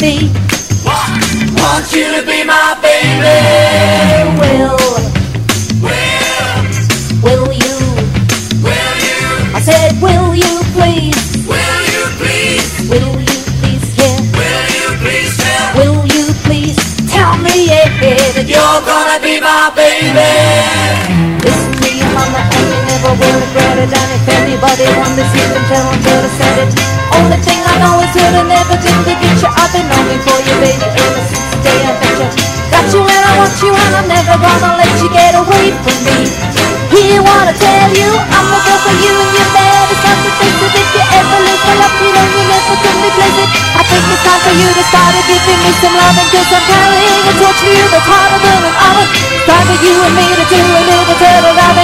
me. Want you to be my baby. Will you? I said, will you please? Will you please? Will you please, yeah? Will you please tell? Will you please tell me, yeah, that You're gonna be my baby. listen to your mama and you never will regret it. And if anybody wonders, you can tell them to have said it. Only thing I know is you're never did to get you. I've been longing for you, baby, ever since the day I met you. Got you and I want you and I'm never gonna let you get away from me. Here wanna tell you, I'm a girl for you and you're mad. It's not the things that if you ever live for love, you know you never can replace it. I think it's time for you to start giving me some loving, cause I'm carrying a torch for you that's harder than an oven. It's time for you and me to do a little turtle.